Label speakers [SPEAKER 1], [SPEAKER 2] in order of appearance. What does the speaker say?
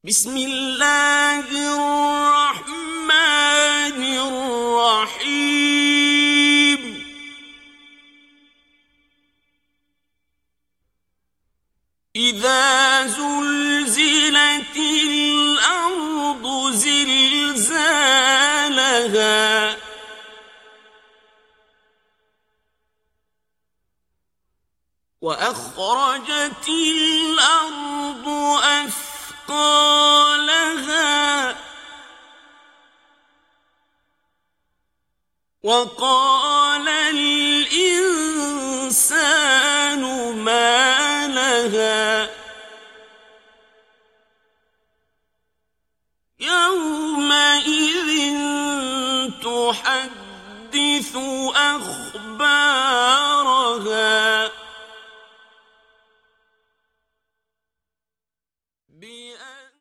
[SPEAKER 1] بسم الله الرحمن الرحيم إذا زلزلت الأرض زلزالها وأخرجت الأرض أثقالها وقال الإنسان ما لها يومئذ تحدث أخبارها